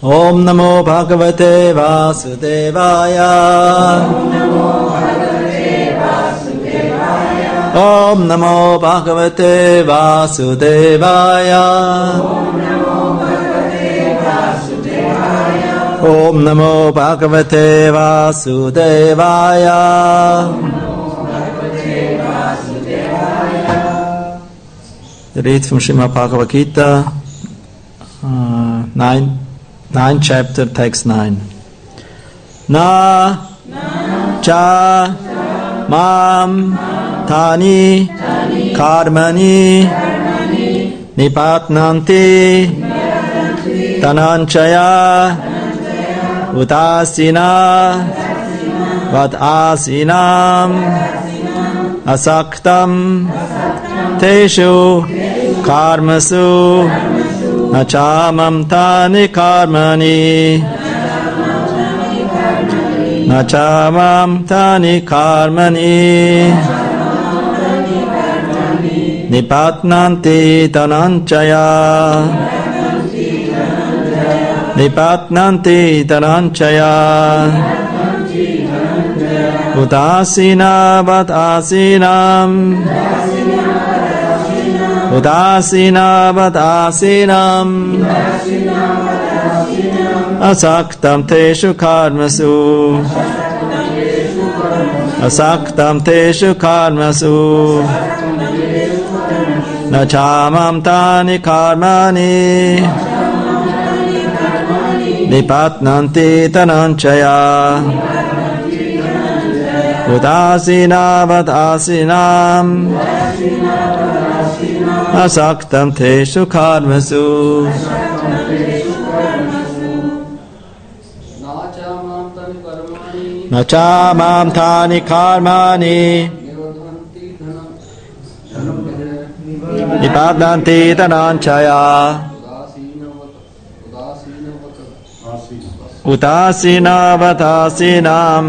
Om Namo Bhagavate Vasudevaya. Om Namo Bhagavate Vasudevaya. Om Namo Bhagavate Vasudevaya. Read from Srimad Bhagavad Gita, 9th chapter, text 9. Na cha mam tani karmani nipatnanti tananchaya utasina vad asinam asaktam teshu karmasu nachamam tani karmani nachamam tani karmani nipatnanti tananchaya nipatnanti tananchaya udasina vad asinam udasina vad asinam asaktam teshu karmasu asaktam teshu karmasu nachamam tani karmani nipatnanti tananchaya udasina vad asinam asaktam teshu karmasu nachamam tani karmani nipatnanti tananchaya udasina vad asinam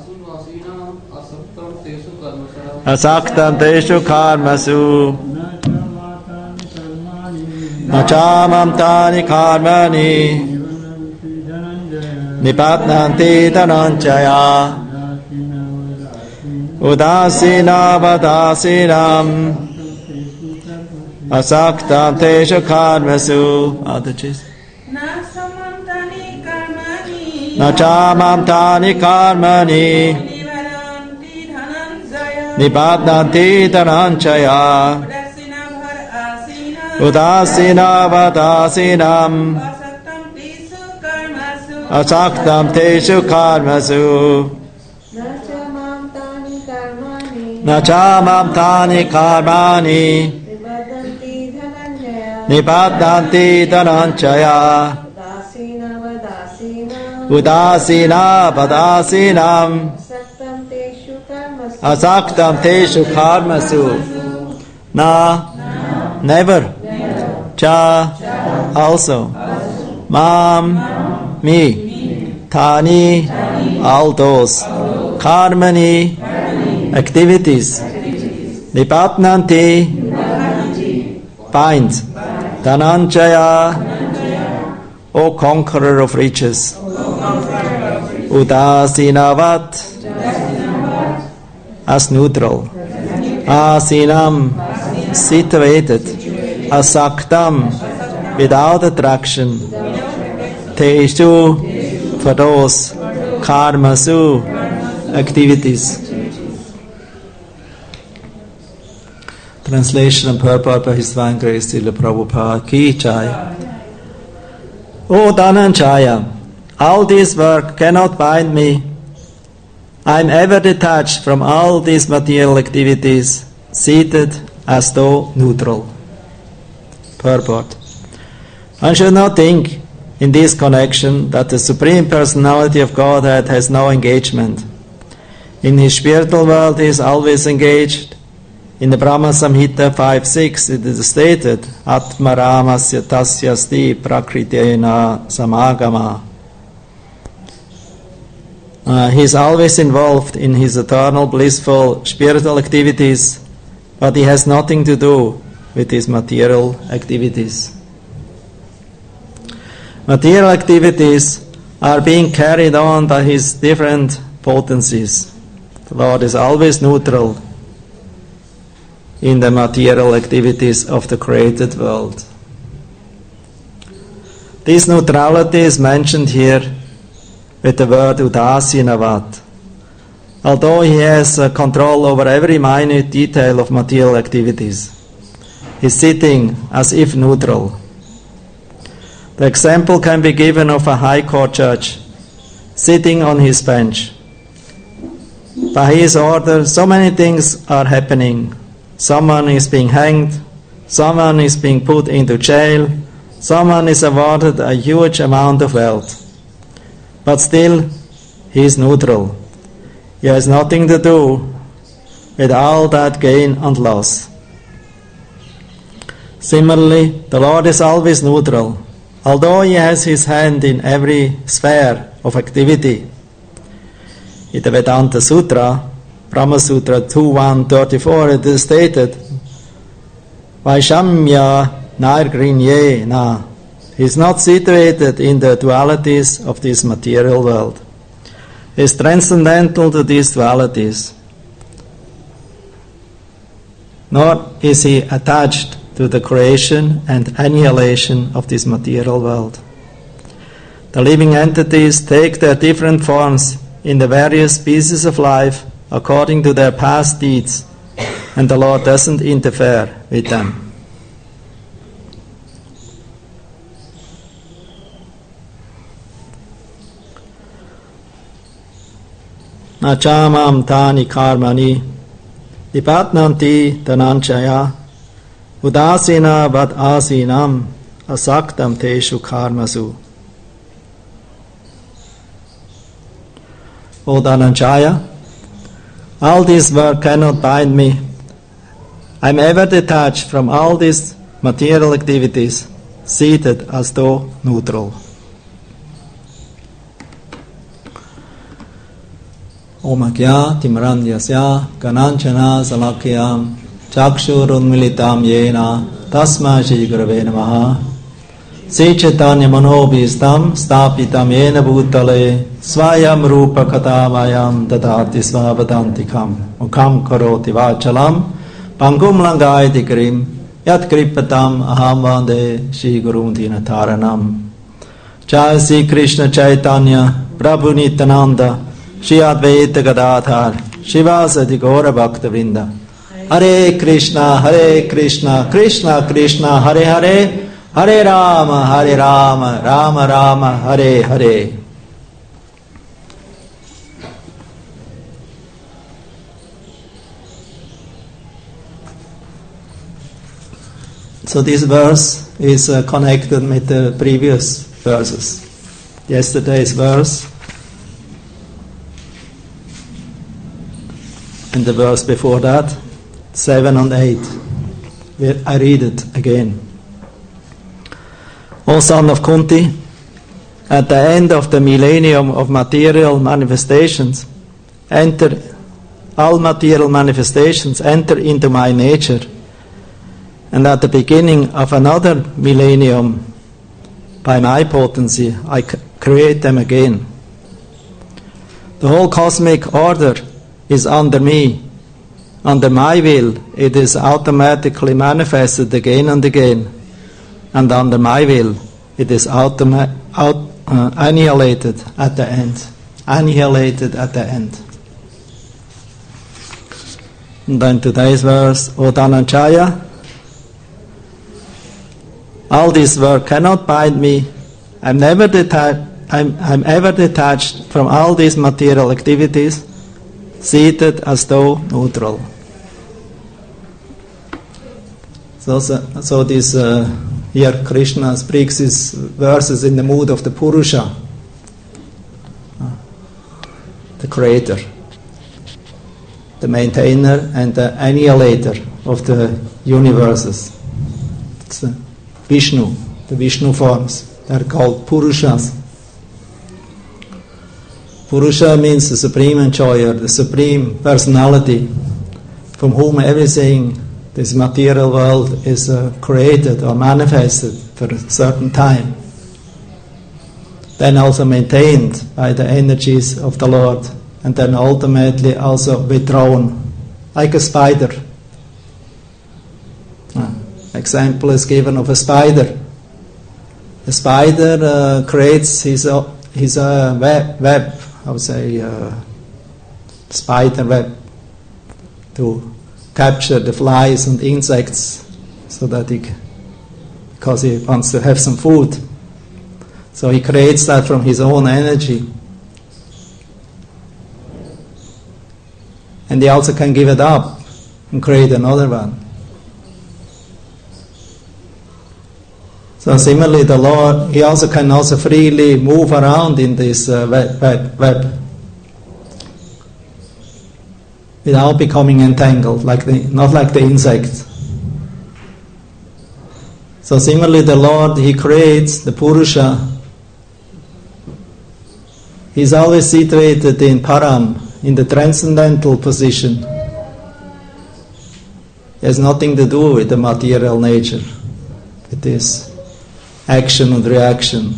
asaktam teshu karmasu nachamam tani karmani nipatnanti tananchaya udasina vad asinam asaktam teshu karmasu. Nachamam tani karmani nipatnanti tananchaya udasina vad asinam asaktam teshu karmasu nachamam tani karmani nipatnanti tananchaya udasina vad asinam asaktam teshu karmasu. Na, never. Cha, also. Mam, me. Tani, all those. Karmani, activities. Nipatnanti, bind. Tananchaya, O conqueror of riches. Udasinavat, as neutral. Asinam, situated. Asaktam, without attraction. Teshu, for those. Karmasu, activities. Translation and purport by His Divine Grace Srila Prabhupada Ki Jai. O Dhananjaya, all this work cannot bind me. I am ever detached from all these material activities, seated as though neutral. Purport. One should not think in this connection that the Supreme Personality of Godhead has no engagement. In His spiritual world He is always engaged. In the Brahma Samhita 5.6 it is stated, Atma Ramasya Tasyasti Prakritena Samagama. He is always involved in his eternal, blissful, spiritual activities, but he has nothing to do with his material activities. Material activities are being carried on by his different potencies. The Lord is always neutral in the material activities of the created world. This neutrality is mentioned here with the word udasinavad. Although he has control over every minute detail of material activities, he's sitting as if neutral. The example can be given of a high court judge sitting on his bench. By his order, so many things are happening. Someone is being hanged, someone is being put into jail, someone is awarded a huge amount of wealth. But still, he is neutral. He has nothing to do with all that gain and loss. Similarly, the Lord is always neutral. Although he has his hand in every sphere of activity. In the Vedanta Sutra, Brahma Sutra 2.1.34, it is stated, Vaishamya Nairgrinye Na. He is not situated in the dualities of this material world. He is transcendental to these dualities. Nor is he attached to the creation and annihilation of this material world. The living entities take their different forms in the various species of life according to their past deeds, and the Lord doesn't interfere with them. Nachamam tani karmani dipatnanti tananchaya udasina vad asinam asaktam teshu karmasu. O Dhananjaya, all this work cannot bind me. I am ever detached from all these material activities, seated as though neutral. Om Agya Timrandhyasya Gananchana Salakyam Chakshurunmilitam Yena Tasma Shri Gurave Namaha Sri Chaitanya Manobhistam Stapitam Yena Bhutale Svayam Rupa Katamayam Dadati Svavadantikam Mukam Karoti Vachalam Pangum Langayati Krim Yat Kripatam Aham Vande Shri Gurun Dinataranam. Jai Sri Krishna Chaitanya Prabhu Nityananda Shri Advaita Gadadhar Shivasati Gaura Bhakta Vrinda. Hare Krishna, Krishna Krishna, Hare Hare, Hare Rama, Rama Rama, Hare Hare. So this verse is connected with the previous verses. Yesterday's verse and the verse before that, 7 and 8. I read it again. O son of Kunti, at the end of the millennium of material manifestations, all material manifestations enter into my nature, and at the beginning of another millennium, by my potency, I create them again. The whole cosmic order is under me. Under my will, it is automatically manifested again and again. And under my will, it is annihilated at the end. Annihilated at the end. And then today's verse, O Dhananjaya, all this work cannot bind me. I'm ever detached from all these material activities, seated as though neutral. So this here Krishna speaks his verses in the mood of the Purusha, the creator, the maintainer and the annihilator of the universes. It's Vishnu, the Vishnu forms. They are called Purushas. Purusha means the supreme enjoyer, the supreme personality from whom everything, this material world, is created or manifested for a certain time. then also maintained by the energies of the Lord, and then ultimately also withdrawn, like a spider. Example is given of a spider. The spider creates his web, I would say, spider web, to capture the flies and insects, so that because he wants to have some food. So he creates that from his own energy. And he also can give it up and create another one. So similarly, the Lord, He also can also freely move around in this web without becoming entangled, not like the insect. So similarly, the Lord, He creates the Purusha. He's always situated in Param, in the transcendental position. It has nothing to do with the material nature. It is action and reaction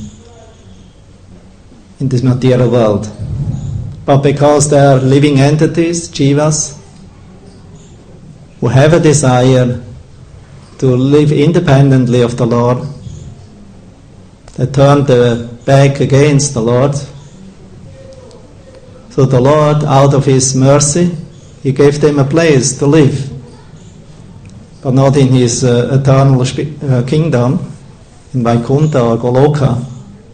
in this material world. But because they are living entities, jivas, who have a desire to live independently of the Lord, they turn their back against the Lord. So the Lord, out of His mercy, He gave them a place to live, but not in His eternal kingdom, in Vaikuntha or Goloka,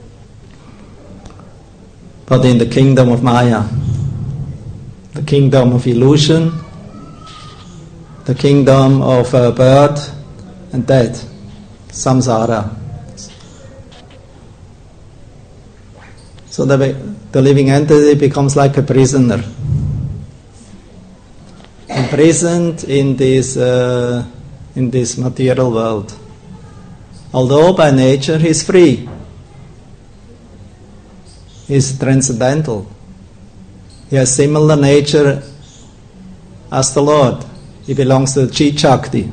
but in the kingdom of Maya, the kingdom of illusion, the kingdom of birth and death, samsara. So the living entity becomes like a prisoner, imprisoned in this material world. Although by nature he is free, he is transcendental. He has similar nature as the Lord. He belongs to the Chit Shakti.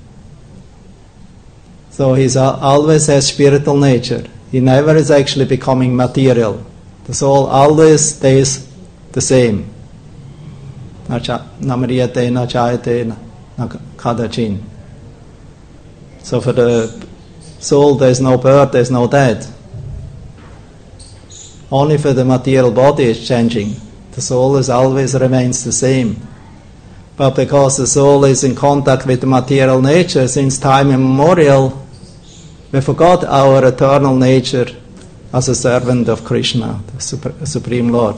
So he always has spiritual nature. He never is actually becoming material. The soul always stays the same. Na mriyate, na chayate, na kadachin. So for the soul there is no birth, there is no death. Only for the material body is changing. The soul always remains the same. But because the soul is in contact with the material nature since time immemorial, we forgot our eternal nature as a servant of Krishna, the Supreme Lord.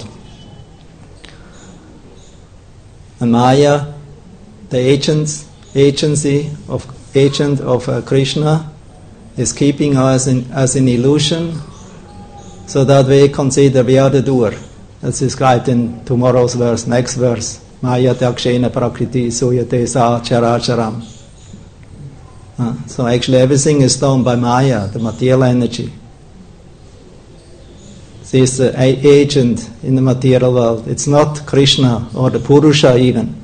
And Maya, the agency of Krishna, is keeping us as in illusion, so that we consider we are the doer. That's described in tomorrow's verse, next verse. Maya takshena prakriti suyate sa characharam. So actually everything is done by Maya, the material energy. She is the agent in the material world. It's not Krishna or the Purusha even,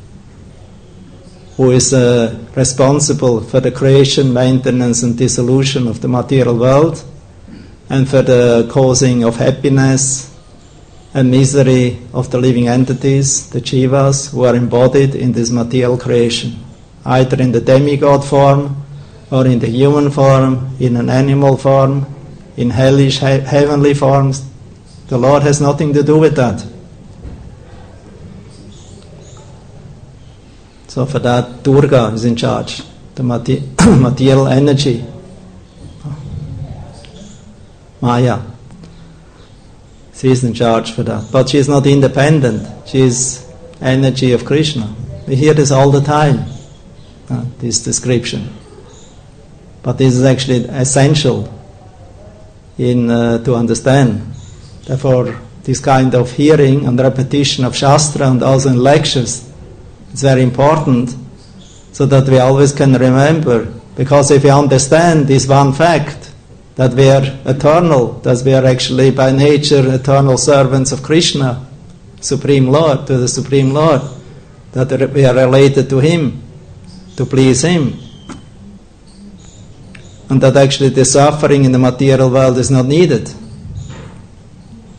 who is responsible for the creation, maintenance and dissolution of the material world, and for the causing of happiness and misery of the living entities, the jivas, who are embodied in this material creation, either in the demigod form, or in the human form, in an animal form, in hellish, heavenly forms. The Lord has nothing to do with that. So for that, Durga is in charge, the material energy, Maya. She is in charge for that. But she is not independent. She is energy of Krishna. We hear this all the time, this description. But this is actually essential to understand. Therefore, this kind of hearing and repetition of Shastra and also in lectures, it's very important, so that we always can remember. Because if we understand this one fact, that we are eternal, that we are actually by nature eternal servants of Krishna, Supreme Lord, to the Supreme Lord, that we are related to Him, to please Him, and that actually the suffering in the material world is not needed.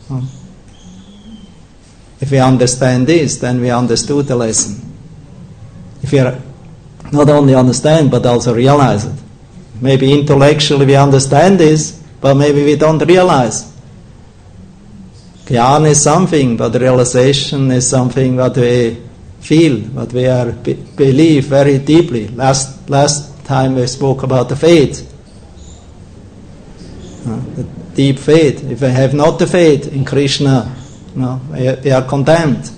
If we understand this, then we understood the lesson. If we not only understand, but also realize it. Maybe intellectually we understand this, but maybe we don't realize. Jnana is something, but realization is something what we feel, what we believe very deeply. Last time we spoke about the faith. The deep faith. If we have not the faith in Krishna, we are condemned.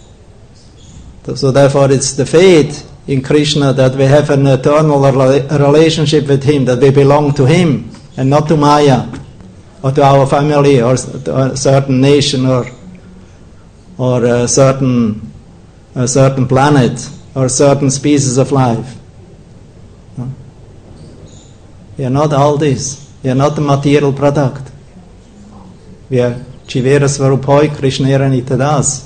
So therefore it's the faith in Krishna that we have an eternal relationship with Him, that we belong to Him and not to Maya or to our family or to a certain nation or a certain planet or certain species of life. We are not all this. We are not a material product. We are Jivera Svarupoi Krishnera Nitadas.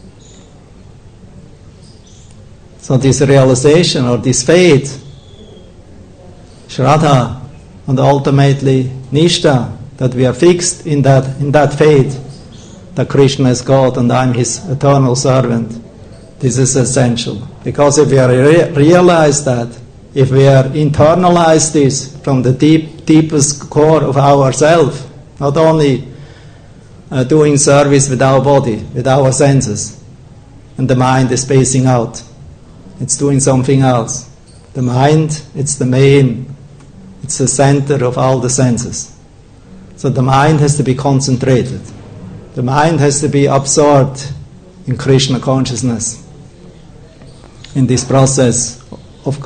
So this realization or this faith, Shraddha, and ultimately Nishtha, that we are fixed in that faith, that Krishna is God and I'm His eternal servant, this is essential. Because if we realize that, if we are internalize this from the deepest core of ourself, not only doing service with our body, with our senses, and the mind is spacing out, it's doing something else. The mind, it's the main, it's the center of all the senses. So the mind has to be concentrated. The mind has to be absorbed in Krishna consciousness, in this process of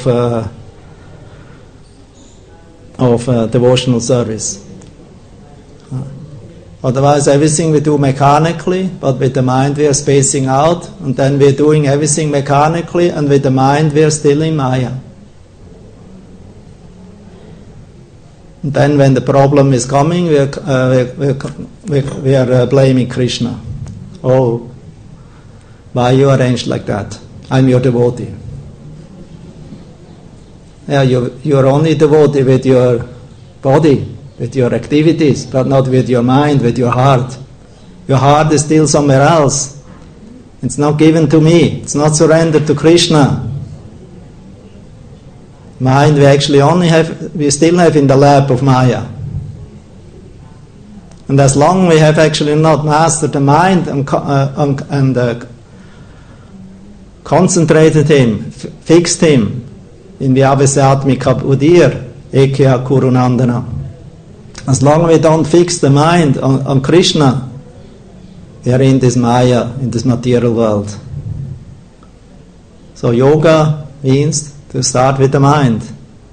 devotional service. Otherwise, everything we do mechanically, but with the mind we are spacing out, and then we are doing everything mechanically, and with the mind we are still in Maya. And then when the problem is coming, we are blaming Krishna. Oh, why you arranged like that? I'm your devotee. Yeah, you're only devotee with your body, with your activities, but not with your mind, with your heart. Your heart is still somewhere else. It's not given to me. It's not surrendered to Krishna. Mind we still have in the lap of Maya. And as long we have actually not mastered the mind and concentrated him, fixed him in the Avyasatmika Udir, Ekya Kurunandana. As long as we don't fix the mind on Krishna, we are in this Maya, in this material world. So yoga means to start with the mind.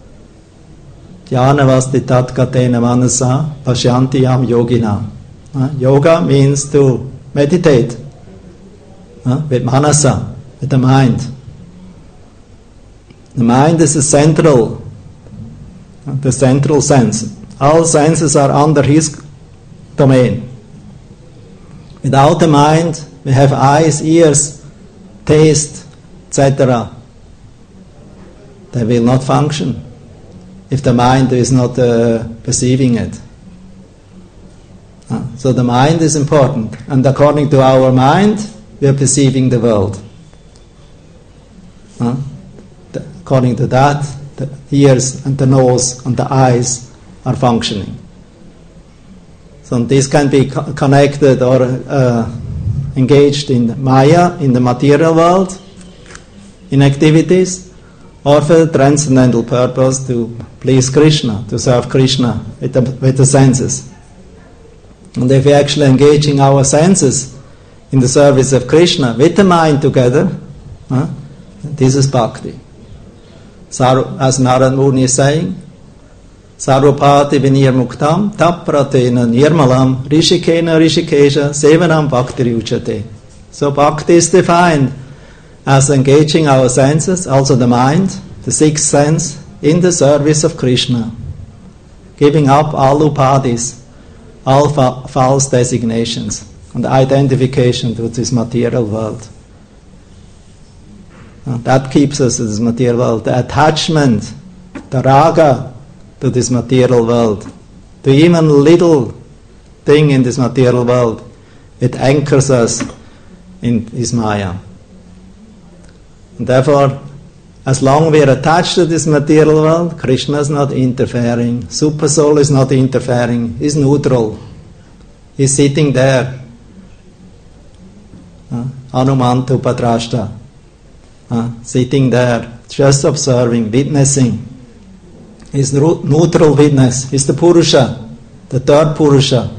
Jnana vasti tatkatena manasa pashyantiyam yogina. Yoga means to meditate with manasa, with the mind. The mind is the central sense. All senses are under his domain. Without the mind, we have eyes, ears, taste, etc. They will not function if the mind is not perceiving it. So the mind is important, and according to our mind, we are perceiving the world. According to that, the ears and the nose and the eyes are functioning. So this can be connected or engaged in Maya, in the material world, in activities, or for the transcendental purpose to please Krishna, to serve Krishna with the senses. And if we actually engaging our senses in the service of Krishna with the mind together, this is bhakti. As Narad Muni is saying, Sarvapati vinir muktam tapratena nirmalam rishikena rishikesha sevanam bhakti uchate. So bhakti is defined as engaging our senses, also the mind, the sixth sense, in the service of Krishna, giving up all upadis, all false designations, and identification to this material world. That keeps us in this material world. The attachment, the raga to this material world, to even little thing in this material world. It anchors us in this Maya. And therefore, as long we are attached to this material world, Krishna is not interfering. Super Soul is not interfering. He's neutral. He's sitting there. Hanumantu Padrashta. Sitting there, just observing, witnessing. He's neutral witness. He's the Purusha, the third Purusha.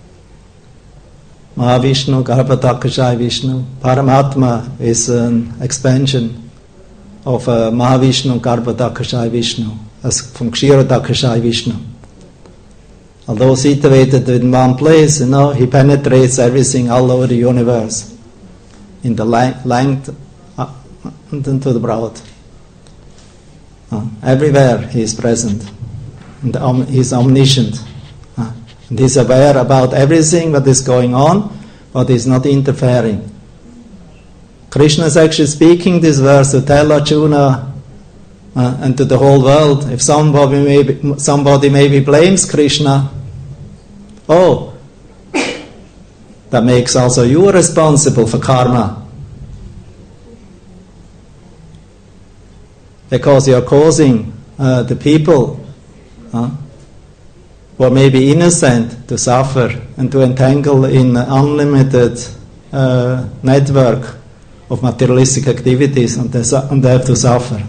Mahavishnu, Garbhodakashaya Vishnu. Paramatma is an expansion of Mahavishnu, Garbhodakashaya Vishnu, as from Kshirodakashaya Vishnu. Although situated in one place, he penetrates everything all over the universe, in the length and into the broad. Everywhere he is present, and he is omniscient. And he is aware about everything that is going on, but he is not interfering. Krishna is actually speaking this verse to tell Arjuna and to the whole world. If somebody maybe blames Krishna, that makes also you responsible for karma. Because you are causing the people who are maybe innocent to suffer and to entangle in an unlimited network of materialistic activities, and they have to suffer.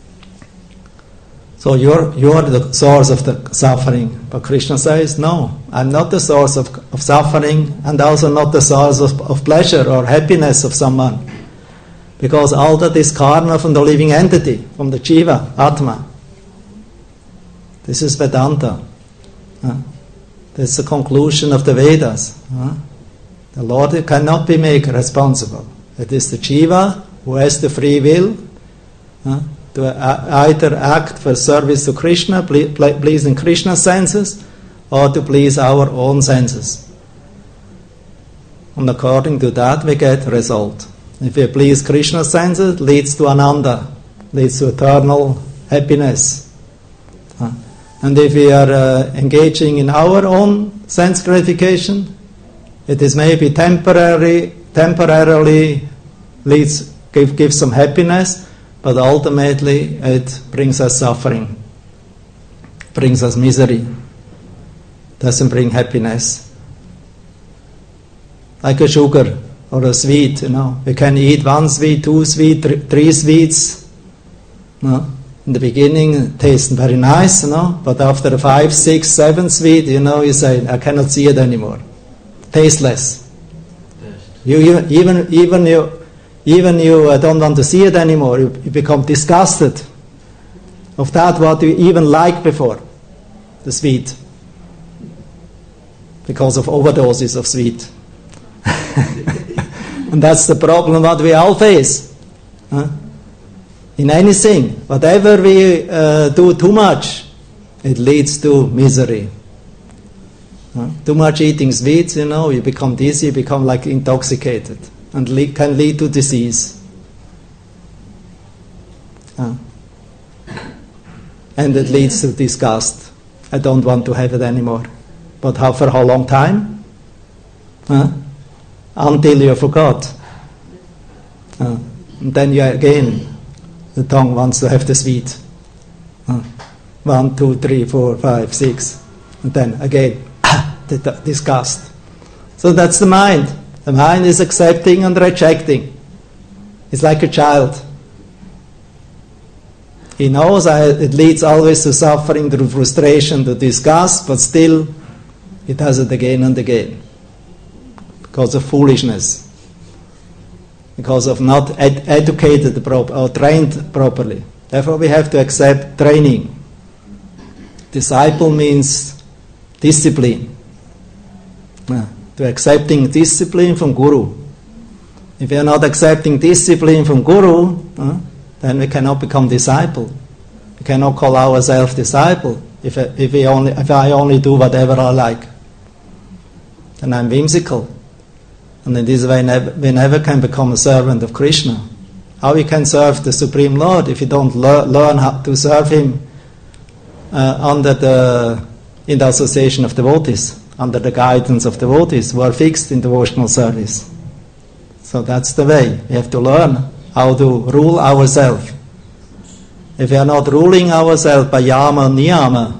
So you are the source of the suffering. But Krishna says, no, I'm not the source of suffering, and also not the source of pleasure or happiness of someone. Because all that is karma from the living entity, from the Jiva, Atma. This is Vedanta. That's the conclusion of the Vedas. The Lord cannot be made responsible. It is the Jiva who has the free will to either act for service to Krishna, pleasing Krishna's senses, or to please our own senses. And according to that we get result. If we please Krishna's senses, it leads to Ananda, leads to eternal happiness. And if we are engaging in our own sense gratification, it is maybe temporarily gives some happiness, but ultimately it brings us suffering, brings us misery, doesn't bring happiness. Like a sugar or a sweet, we can eat one sweet, two sweet, three sweets. In the beginning it tastes very nice, but after 5, 6, 7 sweet, you say, I cannot see it anymore. Tasteless. Even you don't want to see it anymore. You become disgusted of that what you even liked before, the sweet, because of overdoses of sweet. And that's the problem what we all face. In anything, whatever we do too much, it leads to misery. Too much eating sweets, you become dizzy, you become like intoxicated, and can lead to disease. And it leads to disgust. I don't want to have it anymore. But for how long time? Until you forgot. And then the tongue wants to have the sweet. 1, 2, 3, 4, 5, 6. And then again, the disgust. So that's the mind. The mind is accepting and rejecting. It's like a child. He knows it leads always to suffering, to frustration, to disgust, but still he does it again and again. Because of foolishness. Because of not educated or trained properly. Therefore we have to accept training. Disciple means discipline. To accepting discipline from Guru. If we are not accepting discipline from Guru, then we cannot become disciple. We cannot call ourselves disciple if I only do whatever I like. Then I'm whimsical. And in this way we never can become a servant of Krishna. How we can serve the Supreme Lord if you don't learn how to serve Him in the association of devotees? under the guidance of devotees who are fixed in devotional service. So that's the way. We have to learn how to rule ourselves. If we are not ruling ourselves by yama and niyama,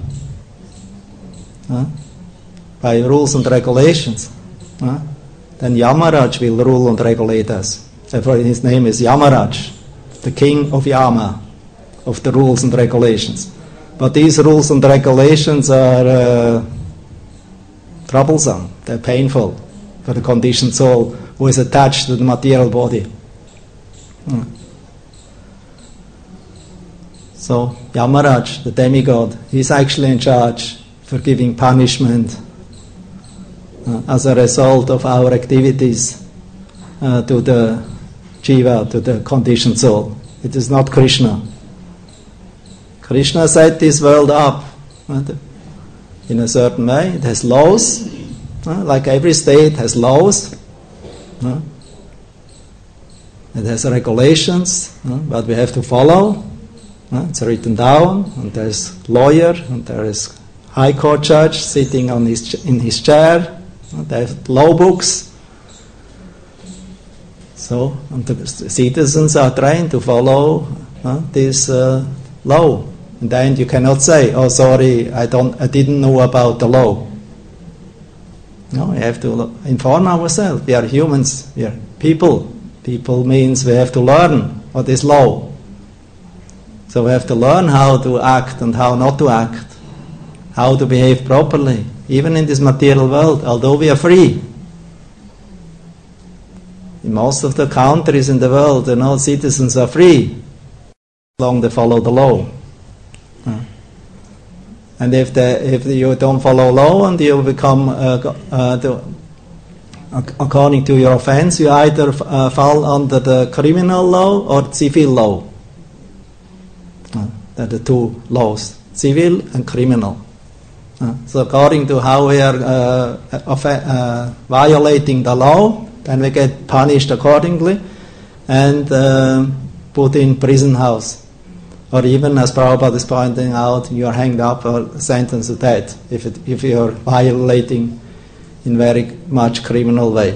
by rules and regulations, then Yamaraj will rule and regulate us. Therefore his name is Yamaraj, the king of Yama, of the rules and regulations. But these rules and regulations are troublesome, they're painful for the conditioned soul who is attached to the material body. So Yamaraj, the demigod, he's actually in charge for giving punishment as a result of our activities to the jiva, to the conditioned soul. It is not Krishna. Krishna set this world up in a certain way. It has laws, like every state has laws. It has regulations, but we have to follow. It's written down, and there's lawyer, and there is high court judge sitting in his chair. There's law books. So, and the citizens are trained to follow this law. In the end, you cannot say, "Oh, sorry, I didn't know about the law." No, we have to inform ourselves. We are humans. We are people. People means we have to learn what is law. So we have to learn how to act and how not to act, how to behave properly, even in this material world, although we are free. In most of the countries in the world, citizens are free, as long as they follow the law. And if you don't follow law and you become, according to your offense, you either fall under the criminal law or civil law. There are the two laws, civil and criminal. So according to how we are violating the law, then we get punished accordingly and put in prison house. Or even, as Prabhupada is pointing out, you are hanged up or sentenced to death if you are violating in very much criminal way.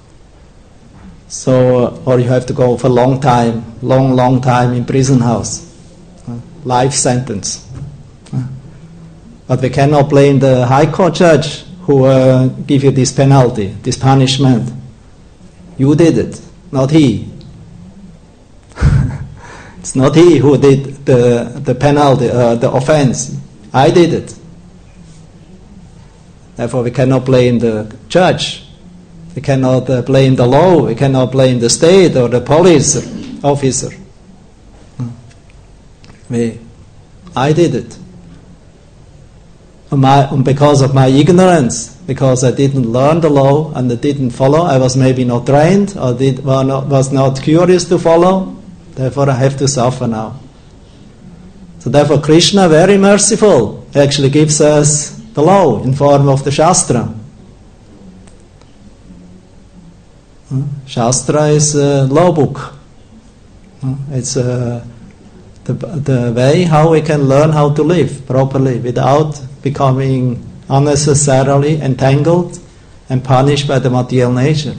So, or you have to go for a long time in prison house, life sentence. But we cannot blame the high court judge who give you this penalty, this punishment. You did it, not he. It's not he who did the penalty, the offense. I did it. Therefore, we cannot blame the judge. We cannot blame the law. We cannot blame the state or the police officer. I did it. And because of my ignorance, because I didn't learn the law and I didn't follow, I was maybe not trained or was not curious to follow. Therefore, I have to suffer now. So therefore, Krishna, very merciful, actually gives us the law in form of the Shastra. Shastra is a law book. It's the way how we can learn how to live properly without becoming unnecessarily entangled and punished by the material nature.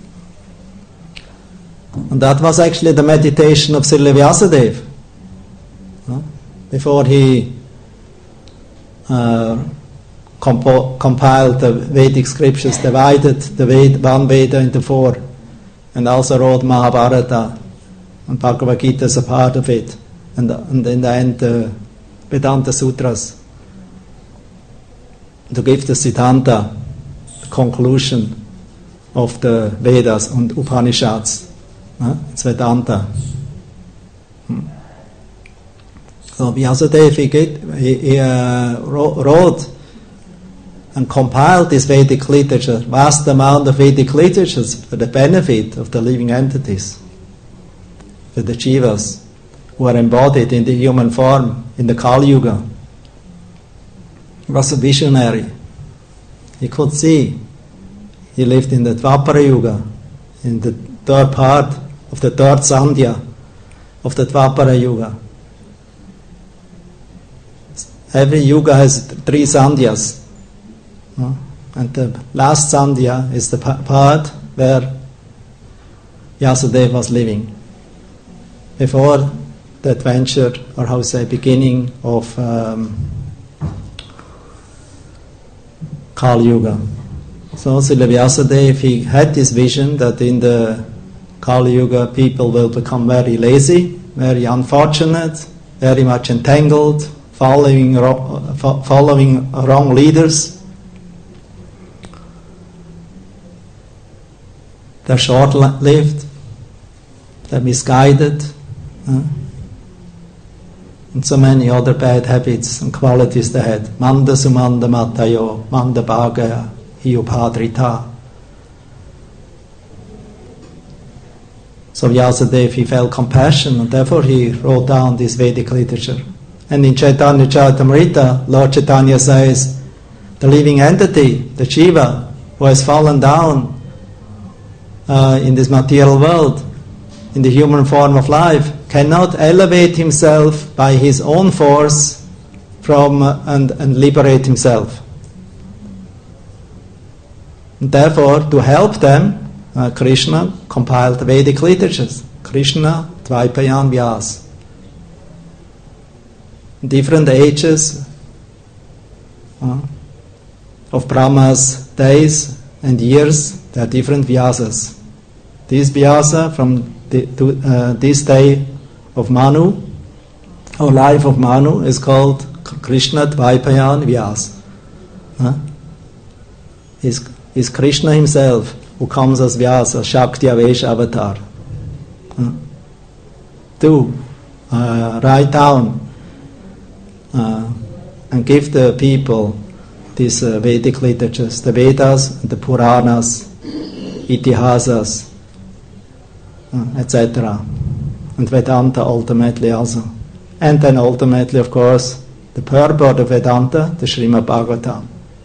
And that was actually the meditation of Srila Vyasadeva. Before he compiled the Vedic scriptures, divided the one Veda into four, and also wrote Mahabharata, and Bhagavad Gita is a part of it, and in the end the Vedanta Sutras, to give the Siddhanta, the conclusion of the Vedas and Upanishads. It's Vedanta. So Vyasadeva, he wrote and compiled this Vedic literature, vast amount of Vedic literatures for the benefit of the living entities, for the jivas who are embodied in the human form in the Kali Yuga. He was a visionary. He could see. He lived in the Dvapara Yuga, in the third part of the third Sandhya of the Dvapara Yuga. Every Yuga has 3 Sandhyas. And the last Sandhya is the part where Vyasadeva was living. Before the adventure, or how to say, beginning of Kali Yuga. So Srila Vyasadeva, he had this vision that in the Kali Yuga people will become very lazy, very unfortunate, very much entangled, following wrong leaders. They're short-lived, they're misguided, and so many other bad habits and qualities they had. Manda sumanda matayo, manda bhagaya, hiupadrita. So Vyasadeva, he felt compassion, and therefore he wrote down this Vedic literature. And in Chaitanya Charitamrita, Lord Chaitanya says, the living entity, the Jiva, who has fallen down in this material world, in the human form of life, cannot elevate himself by his own force from and liberate himself. And therefore, to help them, Krishna compiled Vedic literatures. Krishna, Dvaipayan, Vyas. Different ages of Brahma's days and years, there are different Vyasas. This Vyasa from this day of Manu, or life of Manu, is called Krishna Dvaipayan Vyas. Is Krishna himself who comes as Vyasa, Shakti Avesh Avatar. To write down and give the people these Vedic literatures, the Vedas, the Puranas, Itihasas, etc. And Vedanta ultimately also. And then ultimately, of course, the purport of Vedanta, the Srimad Bhagavatam.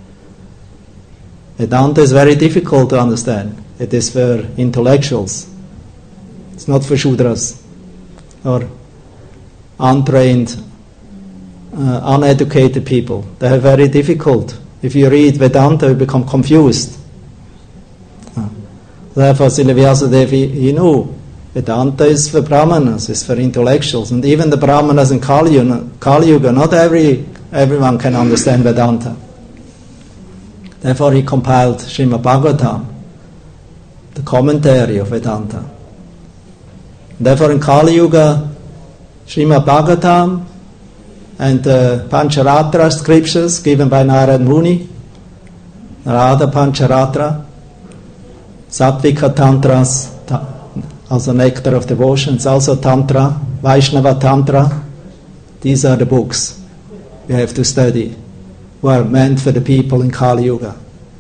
Vedanta is very difficult to understand. It is for intellectuals. It's not for Shudras or untrained, uneducated people. They are very difficult. If you read Vedanta, you become confused. Therefore, Srila Vyasadeva, he knew Vedanta is for Brahmanas, is for intellectuals, and even the Brahmanas in Kali Yuga, not everyone can understand Vedanta. Therefore, he compiled Srimad Bhagavatam, the commentary of Vedanta. Therefore, in Kali Yuga, Srimad Bhagavatam and the Pancharatra scriptures given by Narad Muni, Narada Pancharatra, Sattvika Tantras, also Nectar of Devotions, also Tantra, Vaishnava Tantra. These are the books we have to study, were meant for the people in Kali Yuga.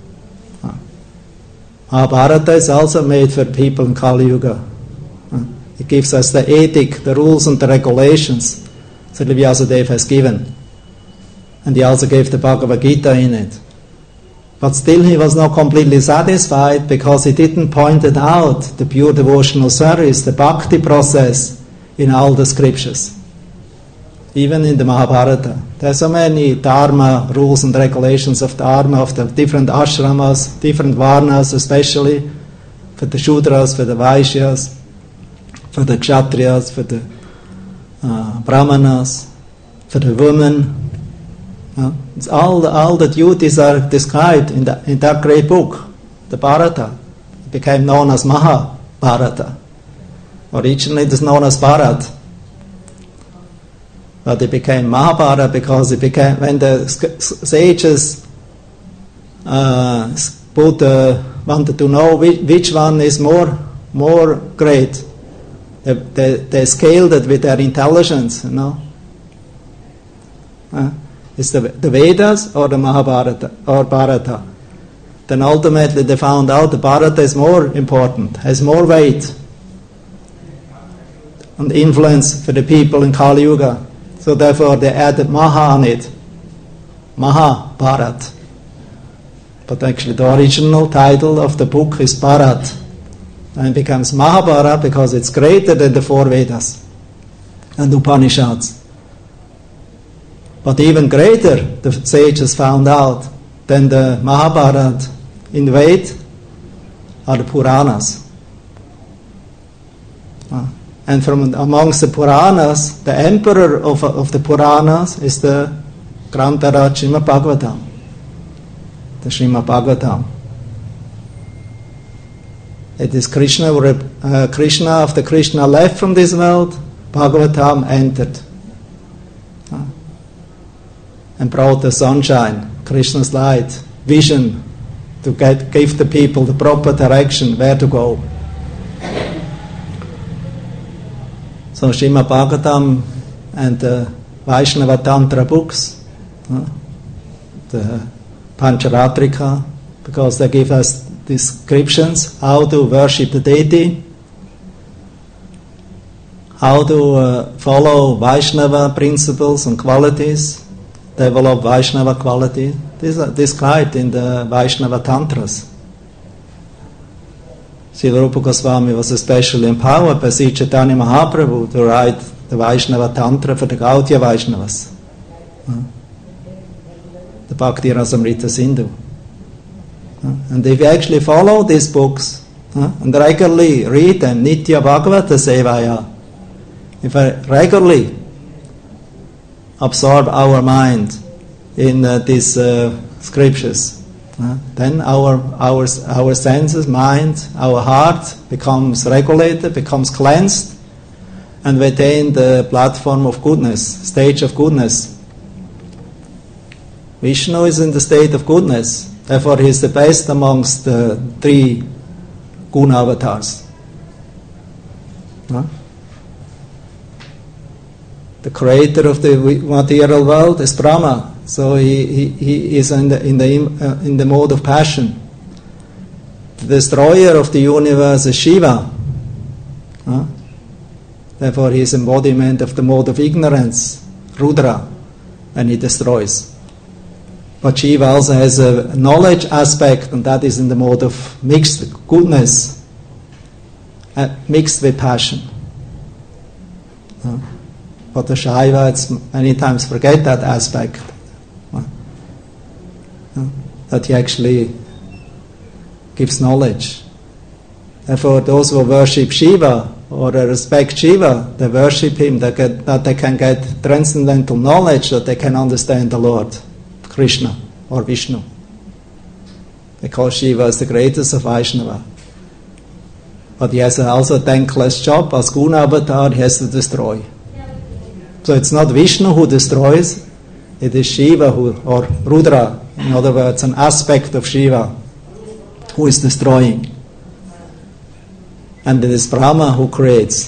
Mahabharata is also made for people in Kali Yuga. It gives us the ethic, the rules and the regulations that Vyasadeva has given. And he also gave the Bhagavad Gita in it. But still he was not completely satisfied because he didn't point out the pure devotional service, the bhakti process in all the scriptures. Even in the Mahabharata. There are so many dharma rules and regulations of dharma, of the different ashramas, different varnas especially, for the Shudras, for the Vaishyas, for the Kshatriyas, for the Brahmanas, for the women. All the duties are described in that great book, the Bharata. It became known as Mahabharata. Originally it is known as Bharat. But it became Mahabharata because it became, when the sages wanted to know which one is more great, they scaled it with their intelligence, Is the Vedas or the Mahabharata or Bharata? Then ultimately they found out the Bharata is more important, has more weight and influence for the people in Kali Yuga. So therefore they added Maha on it. Mahabharat. But actually the original title of the book is Bharat. And it becomes Mahabharata because it's greater than the four Vedas and Upanishads. But even greater, the sages found out, then the Mahabharata invade are the Puranas. And from amongst the Puranas, the emperor of the Puranas is the Grantara Srimad Bhagavatam. The Srimad Bhagavatam. It is Krishna, after Krishna left from this world, Bhagavatam entered and brought the sunshine, Krishna's light, vision, to give the people the proper direction where to go. So Srimad Bhagavatam and the Vaishnava Tantra books, the Pancharatrika, because they give us descriptions how to worship the deity, how to follow Vaishnava principles and qualities, develop Vaishnava quality. These are described in the Vaishnava Tantras. Srila Rupa Goswami was especially empowered by Sri Chaitanya Mahaprabhu to write the Vaishnava Tantra for the Gaudiya Vaishnavas, the Bhakti Rasamrita Sindhu. And if you actually follow these books and regularly read them, Nitya Bhagavata Sevaya, if I regularly absorb our mind in these scriptures, then our senses, mind, our heart becomes regulated, becomes cleansed, and we attain the platform of goodness, stage of goodness. Vishnu is in the state of goodness, therefore he is the best amongst the three guna avatars. The creator of the material world is Brahma. So he is in the mode of passion. The destroyer of the universe is Shiva. Therefore, he is embodiment of the mode of ignorance, Rudra, and he destroys. But Shiva also has a knowledge aspect, and that is in the mode of mixed goodness, mixed with passion. But the Shaivites many times forget that aspect. That he actually gives knowledge. Therefore, those who worship Shiva or respect Shiva, they worship him that they can get transcendental knowledge, that they can understand the Lord, Krishna or Vishnu. Because Shiva is the greatest of Vaishnava. But he has also a thankless job. As Guna Avatar, he has to destroy. So it's not Vishnu who destroys, it is Shiva or Rudra, in other words, an aspect of Shiva who is destroying. And it is Brahma who creates.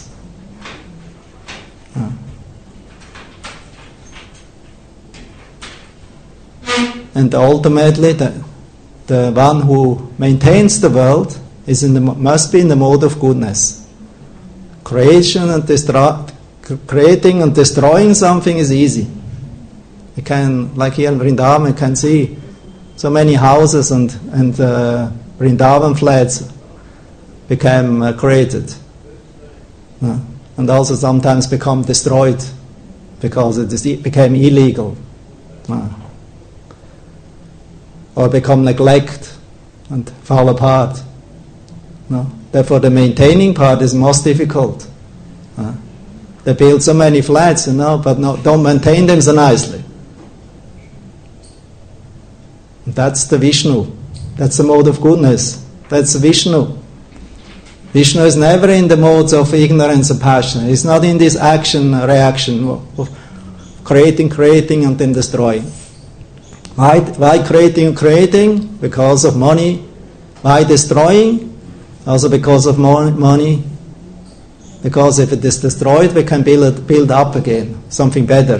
And ultimately, the one who maintains the world must be in the mode of goodness. Creating and destroying something is easy. You can, like here in Vrindavan, you can see so many houses and Vrindavan flats became created. And also sometimes become destroyed because it became illegal. Or become neglect and fall apart. Therefore the maintaining part is most difficult. They build so many flats, but don't maintain them so nicely. That's the Vishnu. That's the mode of goodness. That's Vishnu. Vishnu is never in the modes of ignorance and passion. He's not in this action-reaction of creating and then destroying. Why creating? Because of money. Why destroying? Also because of money. Because if it is destroyed, we can build up again something better.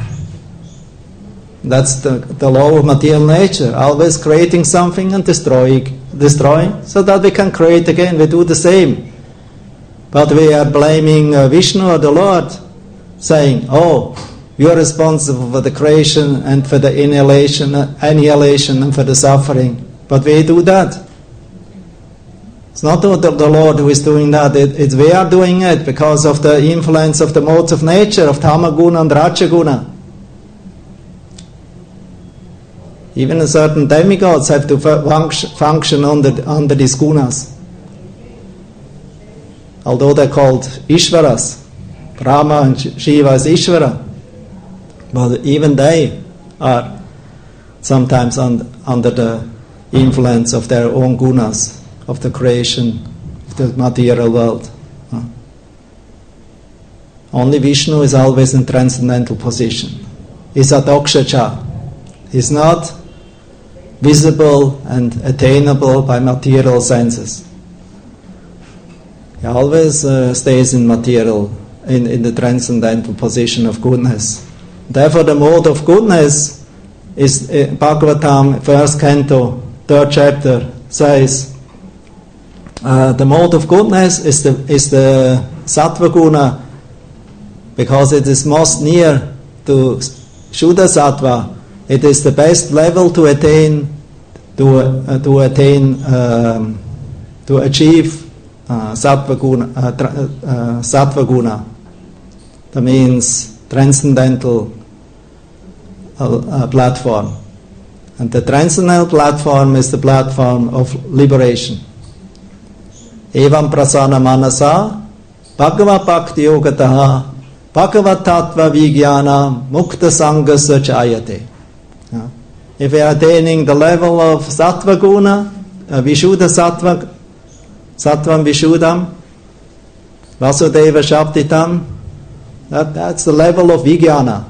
That's the law of material nature. Always creating something and destroying, so that we can create again. We do the same. But we are blaming Vishnu or the Lord, saying, "Oh, you are responsible for the creation and for the annihilation and for the suffering." But we do that. It's not the Lord who is doing that. It's we are doing it because of the influence of the modes of nature, of Tamaguna and Rajaguna. Even a certain demigods have to function under these gunas. Although they're called Ishvaras. Brahma and Shiva is Ishvara. But even they are sometimes under the influence of their own gunas, of the creation of the material world. Only Vishnu is always in transcendental position. He's adokshacha. He's not visible and attainable by material senses. He always stays in material, in the transcendental position of goodness. Therefore, the mode of goodness is Bhagavatam, 1st canto, 3rd chapter, says the mode of goodness is the sattva guna, because it is most near to Shuddha sattva. It is the best level to attain, to achieve sattva guna. That means transcendental platform. And the transcendental platform is the platform of liberation. Evam prasana manasa bhagavad bhakti yogataha bhagavad tattva vijnana mukta sangasa chayate. If we are attaining the level of sattva guna, vishuddha sattva, sattvam vishuddham, vasudeva shabditam, that's the level of vijnana.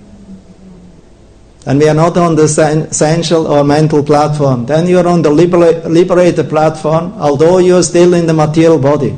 And we are not on the sensual or mental platform. Then you are on the liberated platform, although you are still in the material body.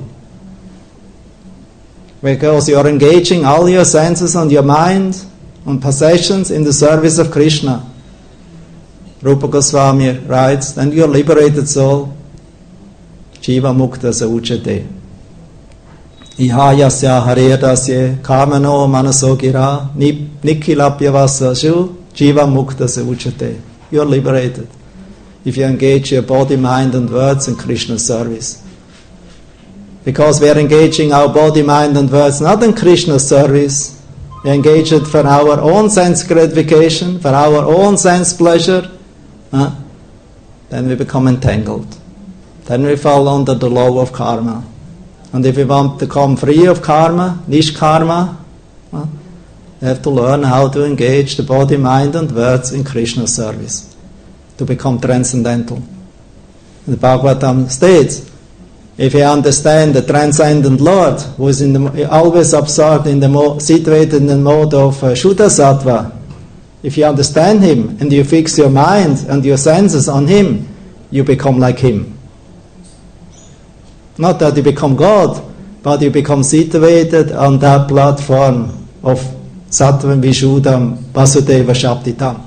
Because you are engaging all your senses and your mind and possessions in the service of Krishna. Rupa Goswami writes, then your liberated soul, Jiva Mukta Sauchate. Ihayasya Haredasya Kamano Manaso Gira Nikhilapyavasashu Jiva Mukta Sauchate. You are liberated if you engage your body, mind and words in Krishna's service. Because we are engaging our body, mind and words not in Krishna's service. We engage it for our own sense gratification, for our own sense pleasure. Then we become entangled. Then we fall under the law of karma. And if we want to come free of karma, nishkarma, we have to learn how to engage the body, mind and words in Krishna's service to become transcendental. The Bhagavatam states, if you understand the transcendent Lord, who is always absorbed situated in the mode of Shuddha Sattva, if you understand Him and you fix your mind and your senses on Him, you become like Him. Not that you become God, but you become situated on that platform of Sattvam Vishuddham Vasudeva Shabditam.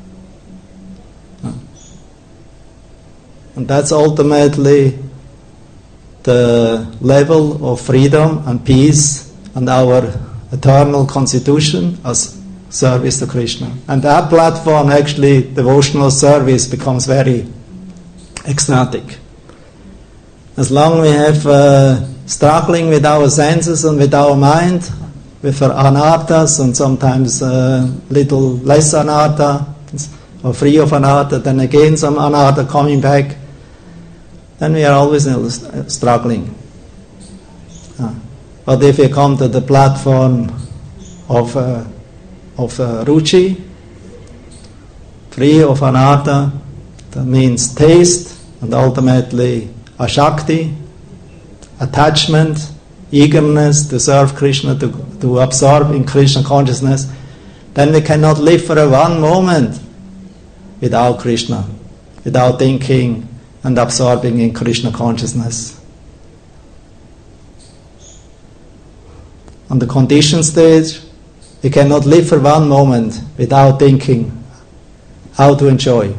And that's ultimately the level of freedom and peace and our eternal constitution as service to Krishna. And that platform, actually, devotional service becomes very ecstatic. As long as we have struggling with our senses and with our mind, with our anarthas and sometimes little less anartha, or free of anartha, then again some anartha coming back, then we are always struggling. But if you come to the platform of ruchi, free of anartha, that means taste, and ultimately ashakti, attachment, eagerness to serve Krishna, to absorb in Krishna consciousness, then we cannot live for one moment without Krishna, without thinking and absorbing in Krishna consciousness. On the conditioned stage, we cannot live for one moment without thinking how to enjoy,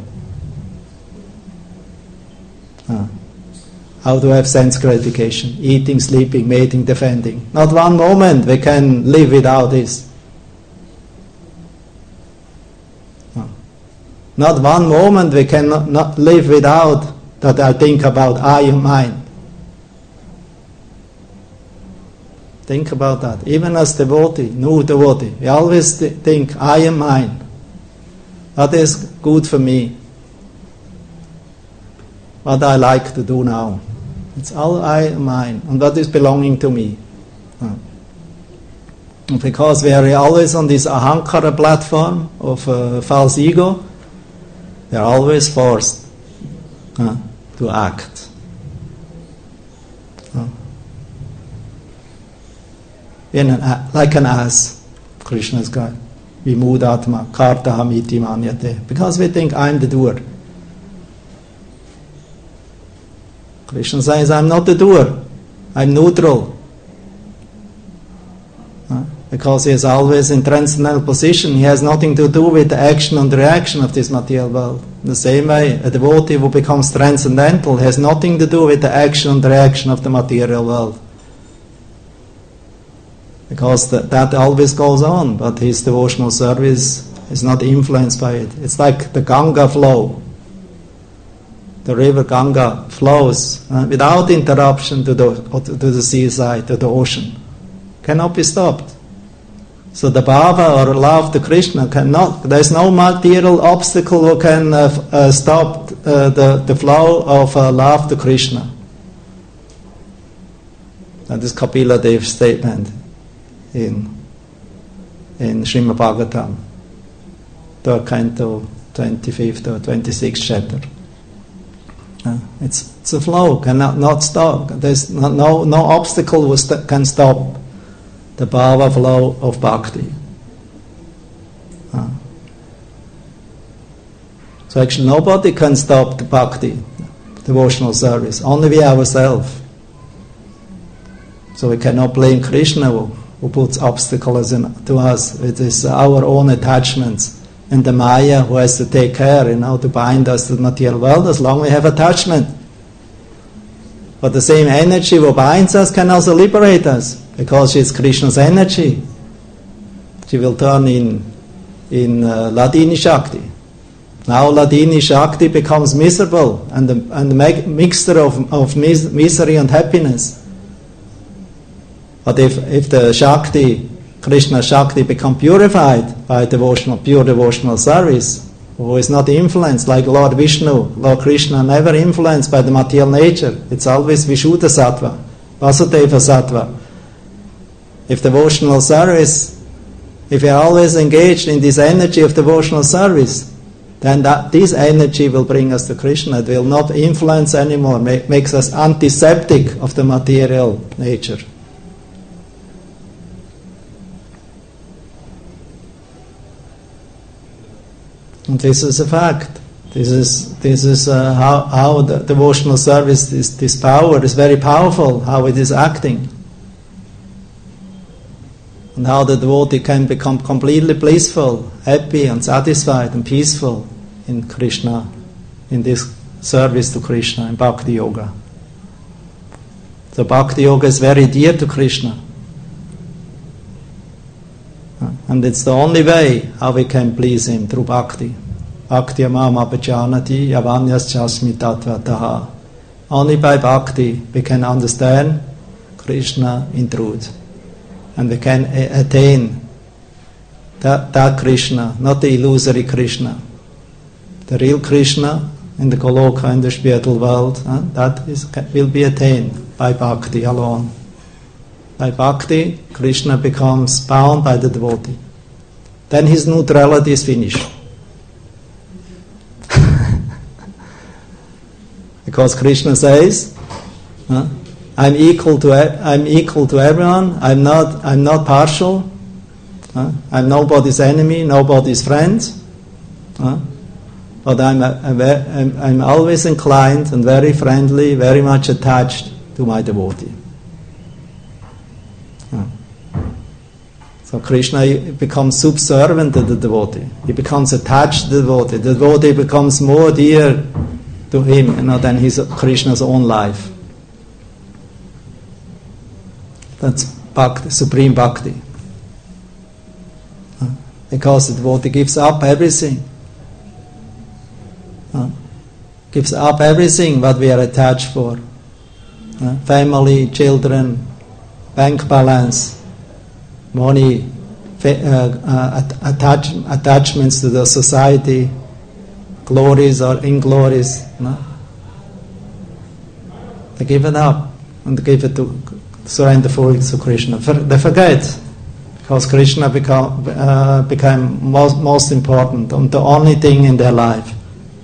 how to have sense gratification, eating, sleeping, mating, defending. Not one moment we can live without this. Not one moment we can not live without that I think about I and mine. Think about that. Even as devotee, new devotee, we always think I am mine. What is good for me? What I like to do now. It's all mine, and what is belonging to me. Because we are always on this ahankara platform of false ego, we are always forced to act. Like an ass, Krishna's God. Vimudatma, kartahamiti manyate. Because we think I'm the doer. Krishna says, I'm not the doer. I'm neutral. Because he is always in transcendental position. He has nothing to do with the action and the reaction of this material world. In the same way, a devotee who becomes transcendental has nothing to do with the action and the reaction of the material world. Because that always goes on, but his devotional service is not influenced by it. It's like the Ganga flow. The river Ganga flows without interruption to the seaside, to the ocean. Cannot be stopped. So the bhava or love to Krishna cannot, there is no material obstacle who can stop the flow of love to Krishna. That is Kapila Dev's statement in Srimad Bhagavatam, 3rd canto, 25th or 26th chapter. It's a flow, cannot not stop. There's no obstacle can stop the bhava flow of bhakti. So actually nobody can stop the bhakti, devotional service, only we ourselves. So we cannot blame Krishna who puts obstacles to us. It is our own attachments and the Maya who has to take care, to bind us to the material world as long as we have attachment. But the same energy who binds us can also liberate us, because she is Krishna's energy. She will turn in Ladini Shakti. Now Ladini Shakti becomes miserable and the mixture of misery and happiness. But if the Shakti, Krishna Shakti, become purified by pure devotional service, who is not influenced like Lord Vishnu, Lord Krishna, never influenced by the material nature. It's always Vishuddha Sattva, Vasudeva Sattva. If devotional service, if we are always engaged in this energy of devotional service, then this energy will bring us to Krishna. It will not influence anymore, makes us antiseptic of the material nature. And this is a fact. This is how the devotional service, this power is very powerful, how it is acting. And how the devotee can become completely blissful, happy and satisfied and peaceful in Krishna, in this service to Krishna, in Bhakti Yoga. So Bhakti Yoga is very dear to Krishna. And it's the only way how we can please Him, through Bhakti. Bhakti amama pajanati yavanyas chasmi tattvataha. Only by Bhakti we can understand Krishna in truth. And we can attain that Krishna, not the illusory Krishna. The real Krishna in the Goloka, in the spiritual world, will be attained by Bhakti alone. By Bhakti, Krishna becomes bound by the devotee. Then his neutrality is finished. Because Krishna says, I'm equal to everyone. I'm not partial. I'm nobody's enemy, nobody's friend. But I'm always inclined and very friendly, very much attached to my devotee. So Krishna becomes subservient to the devotee. He becomes attached to the devotee. The devotee becomes more dear to him, than Krishna's own life. That's bhakti, supreme bhakti. Because the devotee gives up everything. Gives up everything what we are attached for. Family, children, bank balance, money, attachments to the society, glories or inglories. No? They give it up and give it to surrender fully to Krishna. They forget, because Krishna became most important and the only thing in their life.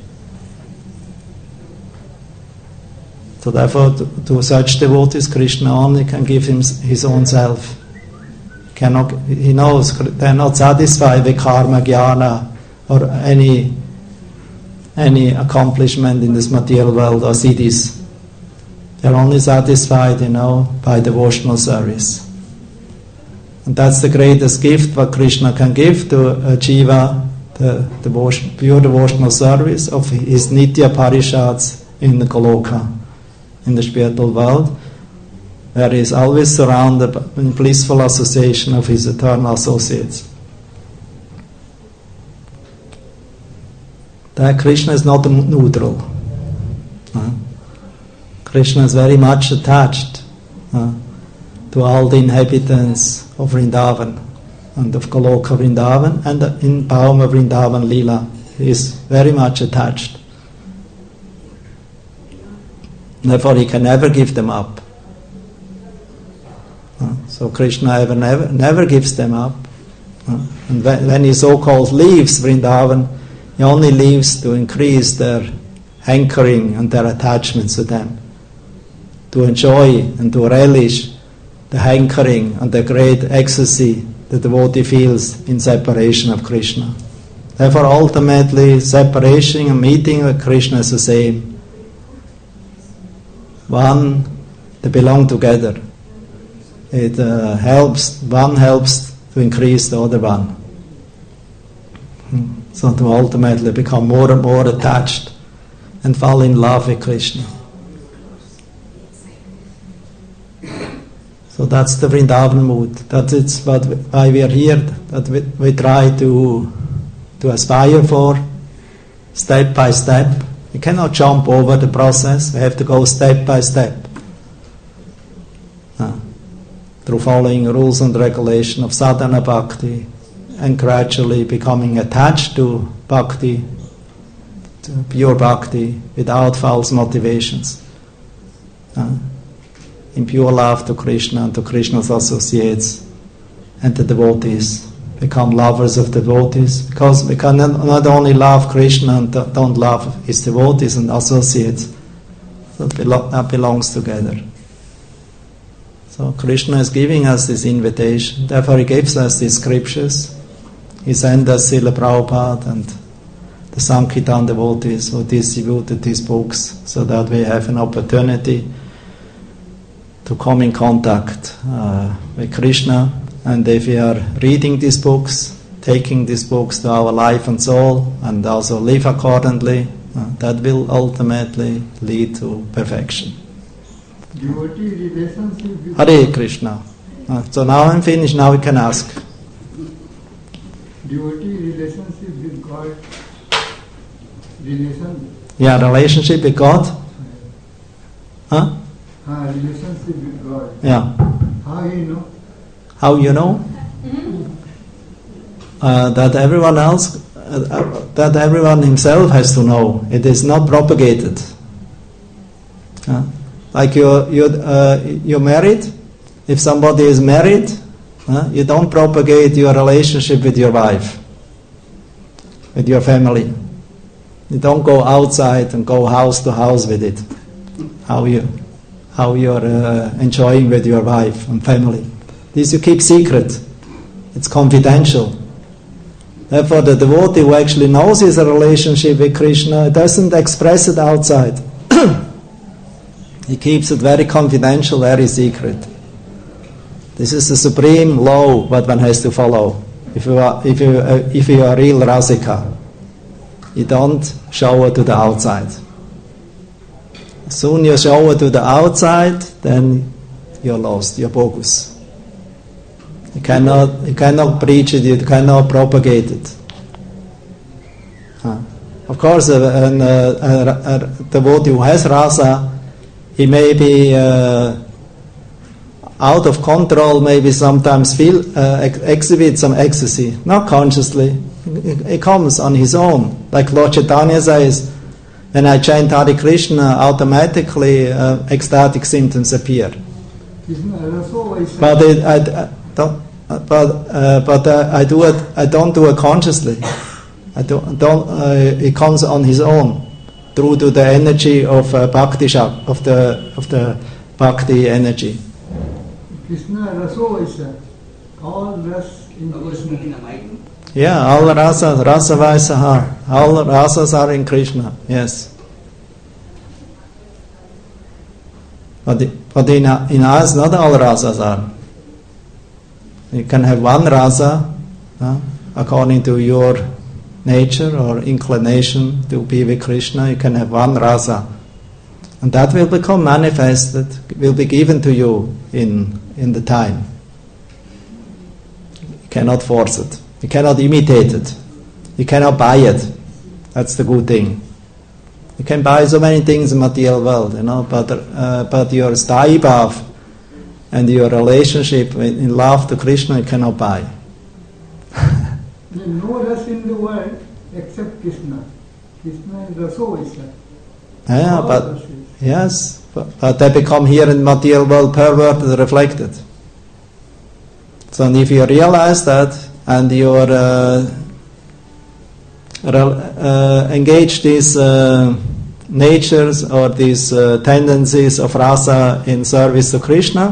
So therefore, to such devotees, Krishna only can give him his own self. He knows they are not satisfied with karma, jnana, or any accomplishment in this material world or siddhis. They are only satisfied, by devotional service. And that's the greatest gift what Krishna can give to a jiva, the pure devotional service of his nitya parishads in the Goloka, in the spiritual world, where he is always surrounded in blissful association of his eternal associates. That Krishna is not neutral. Krishna is very much attached to all the inhabitants of Vrindavan and of Goloka Vrindavan and in Bhauma Vrindavan Leela. He is very much attached. Therefore, he can never give them up. So Krishna never gives them up. And when he so-called leaves Vrindavan, he only leaves to increase their hankering and their attachments to them, to enjoy and to relish the hankering and the great ecstasy the devotee feels in separation of Krishna. Therefore, ultimately, separation and meeting with Krishna is the same. One, they belong together. One helps to increase the other one. So to ultimately become more and more attached and fall in love with Krishna. So that's the Vrindavan mood. That's why we are here, that we try to aspire for, step by step. We cannot jump over the process, we have to go step by step. Through following rules and regulation of sadhana bhakti, and gradually becoming attached to bhakti, to pure bhakti, without false motivations. In pure love to Krishna and to Krishna's associates and the devotees. Become lovers of devotees, because we can not only love Krishna and don't love his devotees and associates. That belongs together. So Krishna is giving us this invitation. Therefore he gives us these scriptures. He sent us Srila Prabhupada and the Sankirtan devotees who distributed these books so that we have an opportunity to come in contact with Krishna. And if we are reading these books, taking these books to our life and soul, and also live accordingly, that will ultimately lead to perfection. Devotee relationship with Hare Krishna. So now I'm finished, now we can ask. Devotee relationship with God. Relationship with God? Relationship with God. Yeah. How you know? How you know? That everyone else, that everyone himself has to know. It is not propagated. Like you're married. If somebody is married, you don't propagate your relationship with your wife, with your family. You don't go outside and go house to house with it. How you're enjoying with your wife and family. This you keep secret. It's confidential. Therefore, the devotee who actually knows his relationship with Krishna doesn't express it outside. He keeps it very confidential, very secret. This is the supreme law what one has to follow. If you are real Rasika, you don't show it to the outside. As soon you show it to the outside, then you're lost, you're bogus. You cannot preach it, you cannot propagate it. Of course, a devotee who has rasa, he may be out of control, maybe sometimes exhibit some ecstasy, not consciously. It comes on his own. Like Lord Chaitanya says, when I chant Hare Krishna, automatically ecstatic symptoms appear. But I don't do it consciously. It comes on his own through to the energy of bhakti shak, of the bhakti energy. Krishna Raso Vaisa, all ras in Krishna. Yeah, all rasas, rasa vaisaha, all rasas are in Krishna. Yes. But in us, not all rasas are. You can have one rasa according to your nature or inclination to be with Krishna. You can have one rasa, and that will become manifested, will be given to you in the time. You cannot force it. You cannot imitate it. You cannot buy it. That's the good thing. You can buy so many things in the material world, but your sthayi bhav and your relationship in love to Krishna you cannot buy. There is no ras in the world except Krishna. Krishna is Raso Vaisa. Yeah, but yes, but they become here in the material world perverted, reflected. So if you realize that and you engage these natures or these tendencies of rasa in service to Krishna,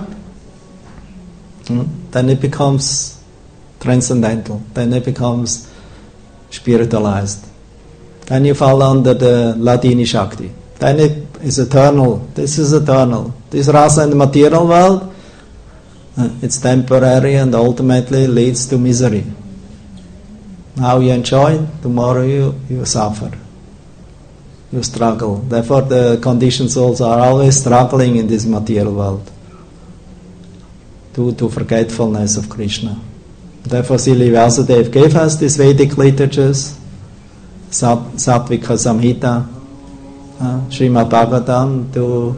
then it becomes transcendental, then it becomes spiritualized. Then you fall under the Hladini Shakti. Then it is eternal. This is eternal. This rasa in the material world, it's temporary and ultimately leads to misery. Now you enjoy, tomorrow you suffer. You struggle. Therefore the conditioned souls are always struggling in this material world due to forgetfulness of Krishna. Therefore Srila Vyasadeva gave us these Vedic literatures, Sattvika Samhita, Srimad Bhagavatam, to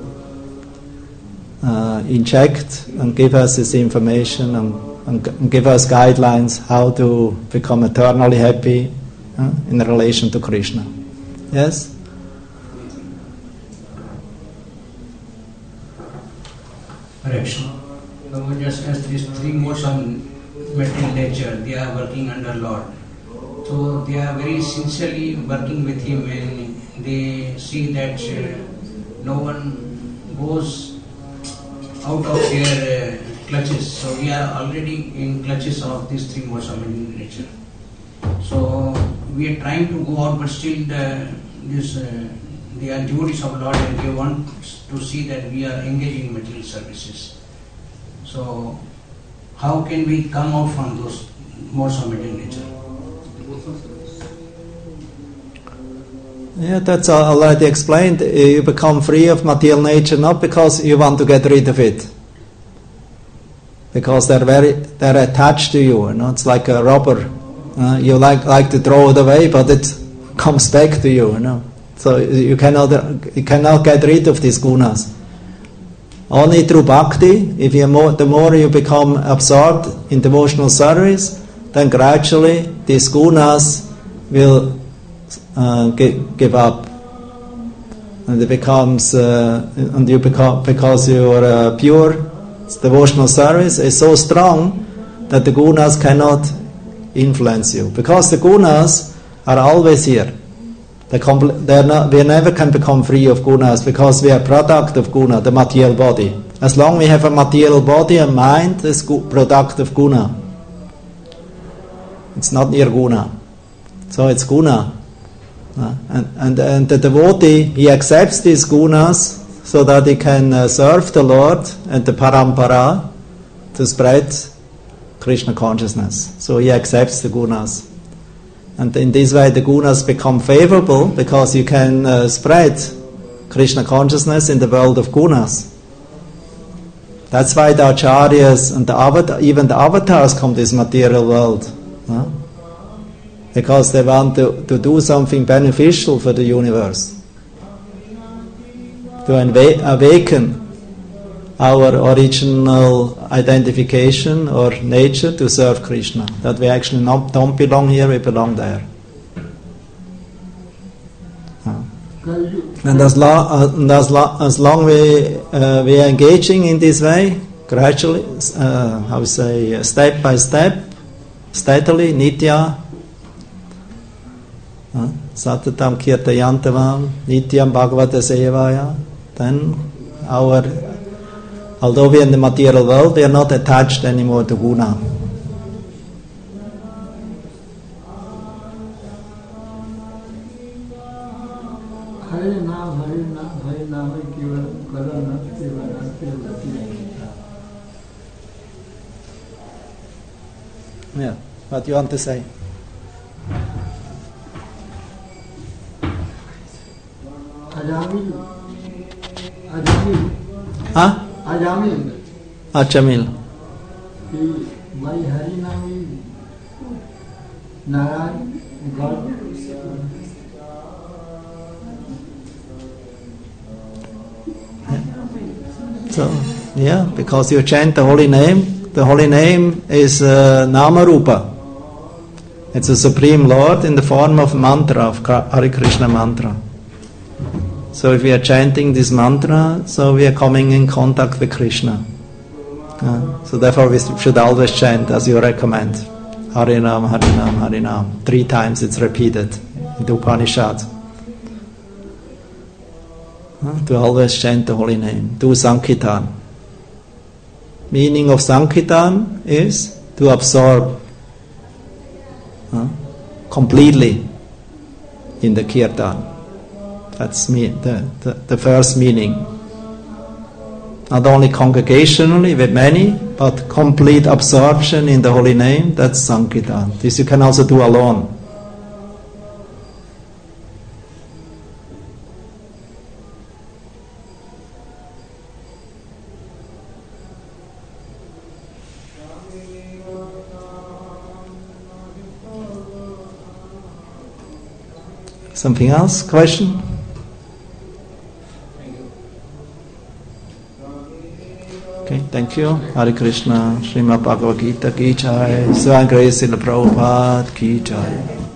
inject and give us this information and give us guidelines how to become eternally happy in relation to Krishna. Yes? Correction. Now, just as these three modes of material nature, they are working under Lord. So they are very sincerely working with Him when they see that no one goes out of their clutches. So we are already in clutches of these three modes of material nature. So we are trying to go out, but still they are devotees of Lord and they want to see that we are engaging in material services. So how can we come out from those modes of material nature? Yeah, that's already explained. You become free of material nature not because you want to get rid of it, because they're attached to you. It's like a rubber. You like to throw it away, but it comes back to you. So you cannot get rid of these gunas. Only through bhakti. The more you become absorbed in devotional service, then gradually these gunas will give up, and it becomes because your pure devotional service is so strong that the gunas cannot influence you, because the gunas are always here. We never can become free of gunas because we are product of guna, the material body. As long as we have a material body and mind, it's product of guna. It's not nirguna, so it's guna. And the devotee, he accepts these gunas so that he can serve the Lord and the parampara to spread Krishna consciousness. So he accepts the gunas. And in this way the gunas become favorable because you can spread Krishna consciousness in the world of gunas. That's why the acharyas and even the avatars come to this material world. Because they want to do something beneficial for the universe, to awaken our original identification or nature to serve Krishna. That we actually don't belong here, we belong there. And as long we are engaging in this way, gradually, step by step, steadily, nitya, satatam kirtayantavam, nityam bhagavata sevaya, then although we are in the material world, we are not attached anymore to guna. Yeah, what do you want to say? Huh? Ajamil. My Harinam is Narayan, God. So, yeah, because you chant the holy name. The holy name is Nama Rupa. It's a Supreme Lord in the form of mantra, of Hare Krishna mantra. So if we are chanting this mantra, so we are coming in contact with Krishna. So therefore we should always chant as you recommend. Harinam, Harinam, Harinam. 3 times it's repeated in the Upanishad. To always chant the holy name. Do Sankirtan. Meaning of Sankirtan is to absorb completely in the Kirtan. That's the first meaning. Not only congregationally with many, but complete absorption in the holy name, that's Sankirtan. This you can also do alone. Something else? Question? Okay, thank you. Hare Krishna. Srimad Bhagavad Gita ki jai. Swami Grace Srila Prabhupada ki jai.